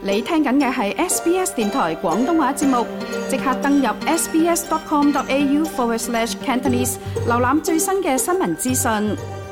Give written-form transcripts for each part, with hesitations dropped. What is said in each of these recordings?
你聽緊嘅係 SBS 電台廣東話節目，即刻登入 sbs.com.au/Cantonese 瀏覽最新嘅新聞資訊。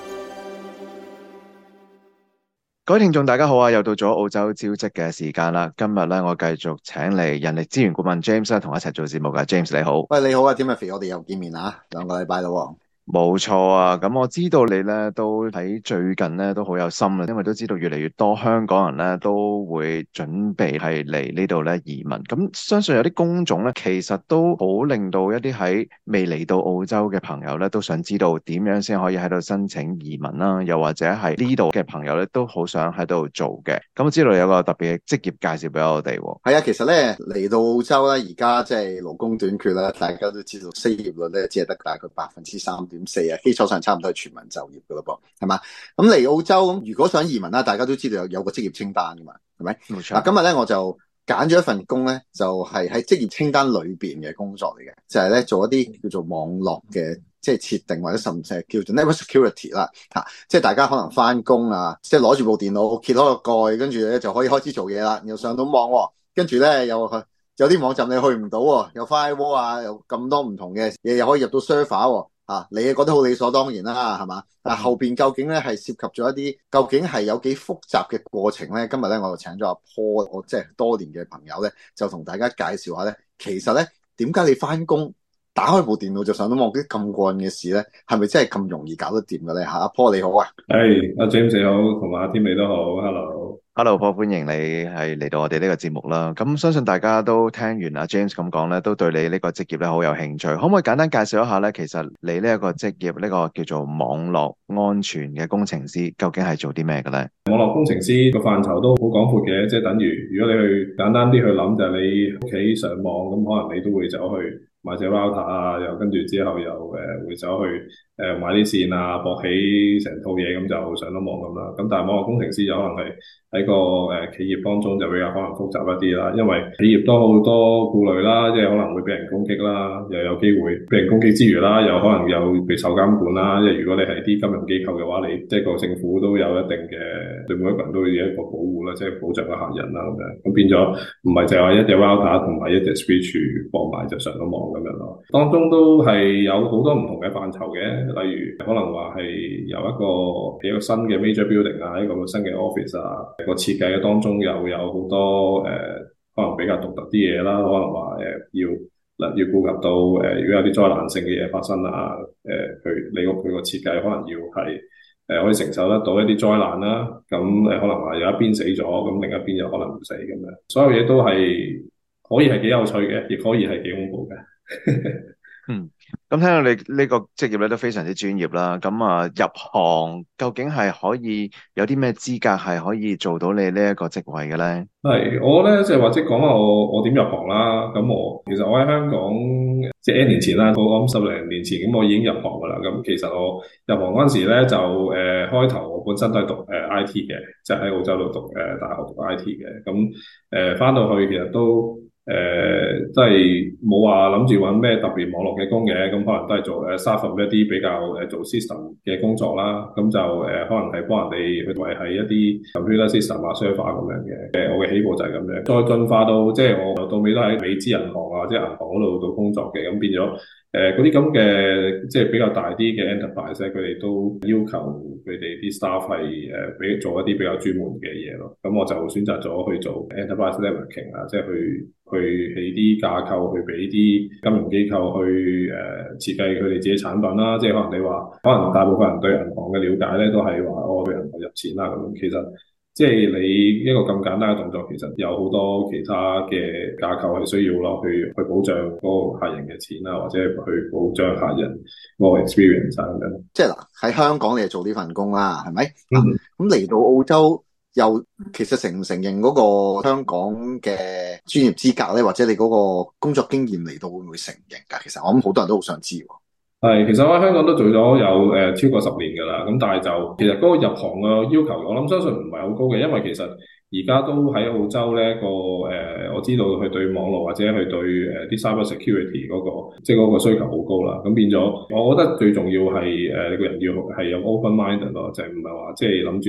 各位聽眾大家好啊，又到咗澳洲招職嘅時間啦。今日咧，我繼續請嚟人力資源顧問 James 同我一齊做節目噶。James 你好。 喂，你好啊 Timothy， 我哋又見面啦，2個禮拜啦。 冇錯啊，咁我知道你咧都喺最近咧都好有心啦，因為都知道越嚟越多香港人咧都會準備係嚟呢度咧移民。咁相信有啲工種咧，其實都好令到一啲喺未嚟到澳洲嘅朋友咧，都想知道點樣先可以喺度申請移民啦，又或者係呢度嘅朋友咧都好想喺度做嘅。咁我知道你有個特別嘅職業介紹俾我哋。 係啊，其實咧嚟到澳洲咧，而家即係勞工短缺啦，大家都知道失業率咧只係得大概3.4%啊，基礎上差唔多係全民就業噶咯噃，係嘛？咁嚟澳洲如果想移民啦，大家都知道有個職業清單噶嘛，係咪？ 冇錯。 今日咧我就揀咗一份工咧，就係喺職業清單裏邊嘅工作嚟嘅，就係咧做一啲叫做網絡嘅即係設定或者甚至係叫做 network security 啦，即係大家可能翻工啊，即係攞住部電腦揭開個蓋，跟住咧就可以開始做嘢啦，又上到網，跟住咧有啲網站你去唔到，有 firewall 啊，有咁多唔同嘅嘢，又可以入到 server。你覺得好理所當然啦，係嘛？但後邊究竟咧係涉及咗一啲，究竟係有幾複雜嘅過程咧？今日咧我就請咗阿 Paul， 我即係多年嘅朋友咧，就同大家介紹下咧，其實咧點解你翻工打開部電腦就上到網啲咁過癮嘅事咧，係咪真係咁容易搞得掂嘅咧？阿 Paul 你好啊， 阿 James 你好，同埋阿天美都好 ，Hello。Hello Paul， 歡迎你係嚟到我哋呢個節目啦。咁相信大家都聽完阿 James 咁講咧，都對你呢個職業咧好有興趣。可唔可以簡單介紹一下咧？其實你呢一個職業，呢個叫做網絡安全嘅工程師，究竟係做啲咩嘅咧？ 網絡工程師個範疇都好廣闊嘅，即係等於如果你去簡單啲去諗，就係你屋企上網咁，可能你都會走去買隻 router 啊，又跟住之後又會走去買啲線啊，駁起成套嘢咁就上到網咁啦。咁但係網絡工程師有可能係喺個企業當中就比較可能複雜一啲啦，因為企業都好多顧慮啦，即係可能會俾人攻擊啦，又有機會俾人攻擊之餘啦，又可能有被受監管啦。即係如果你係啲金融機構嘅話，你即係個政府都有一定嘅對每一個人都會有一個保護啦，即係保障個客人啦咁樣。咁變咗唔係就係一隻 router 同埋一隻 switch 放埋就上到網咁樣咯。當中都係有好多唔同嘅範疇嘅，例如可能話係由一個新嘅 major building 啊，一個新嘅 office 啊。個設計嘅當中又有好多可能比較獨特啲嘢啦，可能話要顧及到如果有啲災難性嘅嘢發生啊，佢個設計可能要係可以承受得到一啲災難啦，咁可能話有一邊死咗，咁另一邊又可能唔死咁樣，所有嘢都係可以係幾有趣嘅，亦可以係幾恐怖嘅。 咁聽到你呢個職業咧都非常之專業啦。咁入行究竟係可以有啲咩資格係可以做到你呢一個職位嘅咧？ 係我咧即係或者講下我點入行啦。咁其實我喺香港即係 N 年前啦，我諗10零年前咁我已經入行噶啦。咁其實我入行嗰陣時咧就開頭我本身都係讀IT 嘅，即係喺澳洲度讀大學讀 IT 嘅。咁返到去其實都即係冇話諗住揾咩特別網絡嘅工嘅，咁可能都係做staff 一啲比較做 system 嘅工作啦，咁就可能係幫人哋去維繫一啲 computer system 啊 server 咁樣嘅。我嘅起步就係咁樣，再進化到即係我到尾都喺美資銀行啊，即係銀行嗰度工作嘅，咁變咗嗰啲咁嘅即係比較大啲嘅 enterprise 咧，佢哋都要求佢哋啲 staff 係俾做一啲比較專門嘅嘢咯。咁我就選擇咗去做 enterprise networking 啊，即係去起啲架構，去俾啲金融機構去設計佢哋自己產品啦。即係可能你話，可能大部分人對銀行嘅了解咧，都係話我去銀行入錢啦咁。其實即係你一個咁簡單嘅動作，其實有好多其他嘅架構係需要咯，去保障嗰個客人嘅錢啊，或者去保障客人嗰個 experience 咁樣。 即係嗱，喺香港你係做呢份工啦，係咪？咁嚟到澳洲又其實承唔承認嗰個香港嘅專業資格咧，或者你嗰個工作經驗嚟到會唔會承認㗎？其實我諗好多人都好想知喎。 係，其實我喺香港都做咗有超過10年㗎啦，咁但係就其實嗰個入行嘅要求，我諗相信唔係好高嘅，因為其實而家都喺澳洲咧我知道佢對網絡或者佢對啲 cyber security 嗰個即係嗰個需求好高啦，咁變咗我覺得最重要係你個人要係有 open mind 咯，就係唔係話即係諗住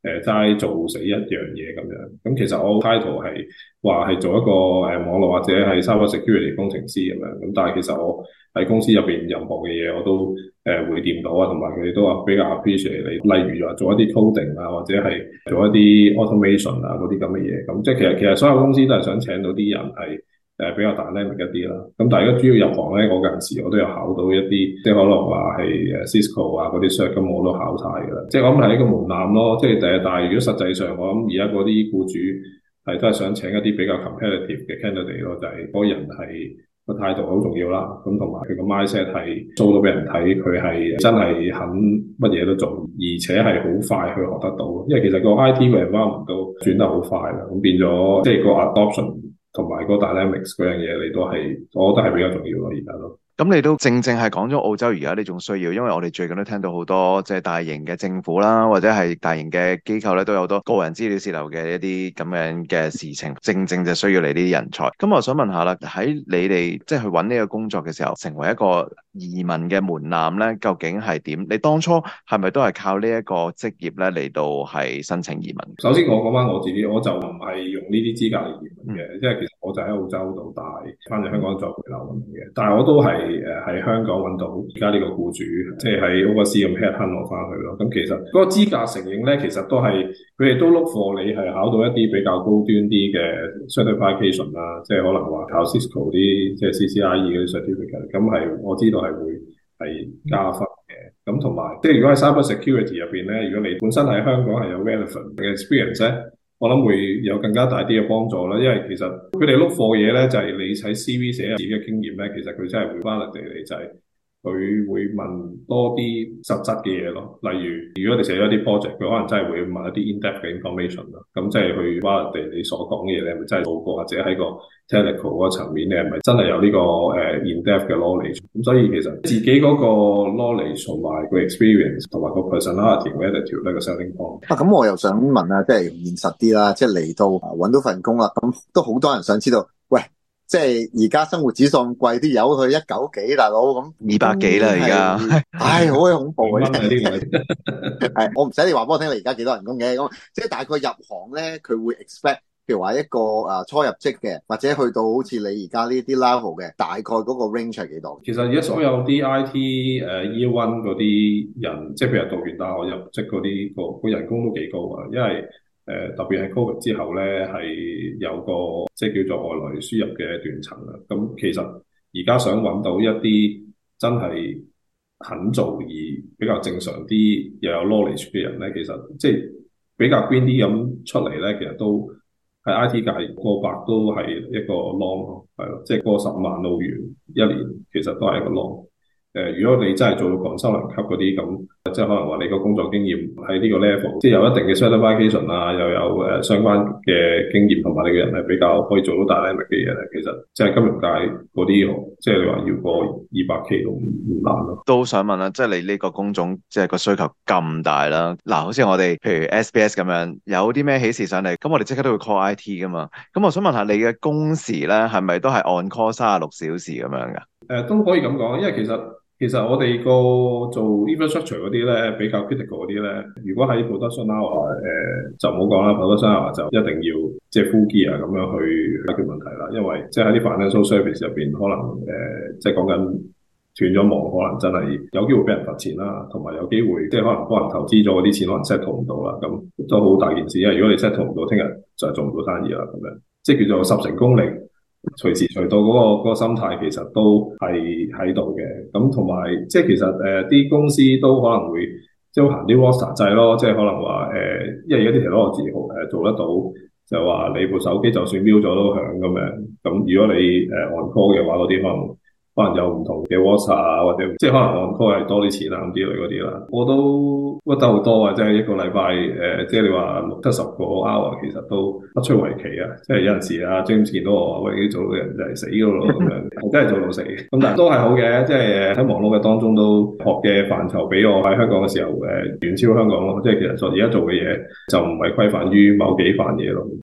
齋做死一樣嘢咁樣。咁其實我 title 係話係做一個網絡或者係 cyber security 工程師咁樣。咁但係其實我喺公司入邊任何嘅嘢我都會掂到啊，同埋佢哋都話比較 appreciate 你。例如話做一啲 coding 啊，或者係做一啲 automation 啊嗰啲咁嘅嘢。咁即係其實所有公司都係想請到啲人係比較 dynamic 一啲啦。咁但係如果主要入行咧，我嗰陣時我都有考到一啲，即係可能話係Cisco 啊嗰啲 cert，咁我都考晒㗎啦。即係我諗係一個門檻咯。即係但係如果實際上我諗而家嗰啲僱主係都係想請一啲比較 competitive 嘅 candidate 咯，就係嗰個人係個態度好重要啦。咁同埋佢個 mindset 係 show 到俾人睇，佢係真係肯乜嘢都做，而且係好快去學得到。因為其實個 IT 嘅 environment 都轉得好快啦，咁變咗即係個 adoption。同埋個 dynamics 嗰樣嘢，你都係，我覺得係比較重要咯，而家都。 咁你都正係講咗澳洲而家呢種需要，因為我哋最近都聽到好多即係大型嘅政府啦，或者係大型嘅機構咧，都有好多個人資料洩漏嘅一啲咁樣嘅事情，正就需要你呢啲人才。咁我想問下啦，喺你哋即係去揾呢個工作嘅時候，成為一個移民嘅門檻咧，究竟係點？你當初係咪都係靠呢一個職業咧嚟到係申請移民？ 首先我講翻我自己，我就唔係用呢啲資格嚟移民嘅，因為其實我就喺澳洲度大，翻嚟香港再回流咁嘅。但係我都係喺香港揾到而家呢個僱主，即係喺 overseas 咁 head hunt 我翻去咯。咁其實嗰個資格承認咧，其實都係佢哋都 look for 你係考到一啲比較高端啲嘅 certification 啦，即係可能話考 Cisco 啲即係 CCIE 嗰啲 certificate， 咁係我知道係會係加分嘅。咁同埋即係如果喺 cyber security 入邊咧，如果你本身喺香港係有 relevant 嘅 experience 咧，我諗會有更加大啲嘅幫助啦。因為其實佢哋 look for 嘢咧，就係你喺 CV 寫自己嘅經驗咧，其實佢真係會 validate你，就係佢會問多啲實質嘅嘢咯。例如，如果你寫咗啲 project，佢可能真係會問一啲 in-depth 嘅 information 咯。咁即係去 validate你所講嘅嘢，你係咪真係做過，或者喺個 technical 嗰個層面，你係咪真係有呢個in-depth 嘅 knowledge？ 咁所以其實自己嗰個 knowledge 同埋個 experience 同埋個 personality 嘅 attitude 呢個 selling point。 咁我又想問啊，即係現實啲啦，即係嚟到揾到份工啦，咁都好多人想知道，喂，即係而家生活指數咁貴，啲油去190幾，大佬咁 200幾啦而家， 唉，好鬼恐怖啊！ 係我唔使你話俾我聽，你而家幾多人工嘅？咁即係大概入行咧，佢會 expect。譬如話一個初入職嘅，或者去到好似你而家呢啲 level 嘅，大概嗰個 range 係幾多？ 其實而家所有啲 IT year one 嗰啲人，即係譬如讀完大學入職嗰啲個人工都幾高啊，因為特別係 COVID 之後咧，係有個即係叫做外來輸入嘅斷層啦。咁其實而家想揾到一啲真係肯做而比較正常啲又有 knowledge 嘅人咧，其實即係比較 green 啲咁出嚟咧，其實都喺 IT 界過百都係一個 long 咯，係咯，即係過10萬澳元一年，其實都係一個 long。如果你真係做到consultant級嗰啲咁，即係可能話你個工作經驗喺呢個 level，即係有一定嘅 certification 啊，又有相關嘅經驗，同埋你嘅人係比較可以做到 dynamic 嘅嘢咧，其實即係金融界嗰啲，即係你話要過200K 都唔難咯。 都想問啦，即係你呢個工種即係個需求咁大啦，嗱，好似我哋譬如 SBS 咁樣，有啲咩喜事上嚟，咁我哋即刻都會 call IT 噶嘛。咁我想問下你嘅工時咧，係咪都係 on call 36小時咁樣噶？ 都可以咁講，因為其實我哋個做 infrastructure 嗰啲咧，比較 critical 嗰啲咧，如果喺 production hour 就唔好講啦，production hour 就一定要即係 full gear 咁樣去解決問題啦。因為即係喺啲 financial service 入邊，可能即係講緊斷咗網，可能真係有機會俾人罰錢啦，同埋有機會即係可能幫人投資咗嗰啲錢，可能 settle 唔到啦，咁都好大件事。因為如果你 settle 唔到，聽日就係做唔到生意啦，咁樣即係叫做十成功力。隨時隨到嗰個心態其實都係喺度嘅，咁同埋即係其實啲公司都可能會即係行啲 roster 制咯，即係可能話因為而家啲technology做得到，就話你部手機就算瞄咗都響咁樣，咁如果你on call 嘅話，嗰啲可能有唔同嘅 WhatsApp 啊，或者即係可能 on call 係多啲錢啊咁之類嗰啲啦，我都屈得好多啊！即係一個禮拜即係你話60-70個 hour， 其實都不出為奇啊！即係有陣時啊 James 見到我話喂，啲做嘅人就係死㗎咯咁樣，真係做到死。咁但係都係好嘅，即係喺忙碌嘅當中都學嘅範疇比我喺香港嘅時候遠超香港咯。即係其實而家做嘅嘢就唔係規範於某幾範嘢咯。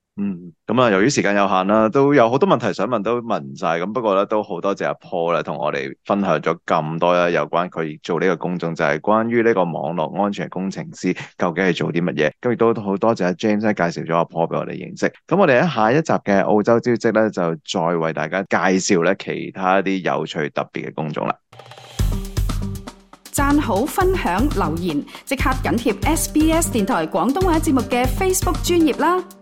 咁啊，由於時間有限啦，都有好多問題想問，都問唔晒。咁不過咧，都好多謝阿 Paul 咧，同我哋分享咗咁多啦，有關佢做呢個工種，就係關於呢個網絡安全工程師究竟係做啲乜嘢。咁亦都好多謝阿 James 介紹咗阿 Paul 俾我哋認識。咁我哋喺下一集嘅澳洲招職咧，就再為大家介紹咧其他啲有趣特別嘅工種啦。 讚好、分享、留言，即刻緊貼SBS 電台廣東話節目嘅 Facebook 專頁啦！